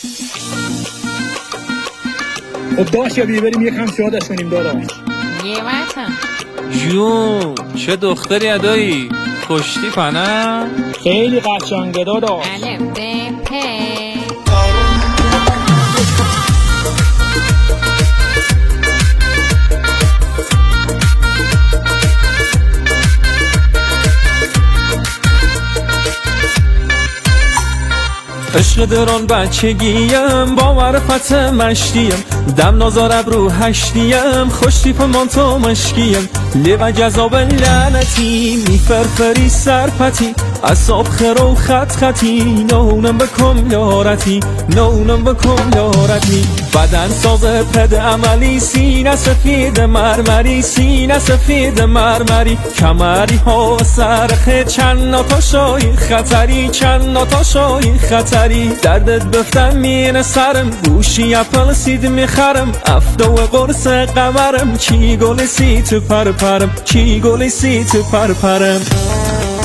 خب داشت یا بریم یکم شادش کنیم داداش. یه وقتم جون چه دختری ادایی خوشتی پنه؟ خیلی قشنگه داداش. الف ب پ عشق دران بچگیم با معرفت مشتیم دم نازارب رو هشتیم خوش تیپ مانتو مشکیم لیو جذاب لعنتی میفرفری سرپتی اصاب خرو خط خطی نونم بکن یارتی نونم بکن یارتی بدن ساز پد عملی سینه سفید مرمری سینه سفید مرمری کمری ها سرخه چند ناتا شای خطری چند ناتا شای خطری دردت بفتم مین سرم گوشی اپل سید میخرم افتا و قرص قمرم چی گلی سی تو پر پرم چی گلی سی تو پر پرم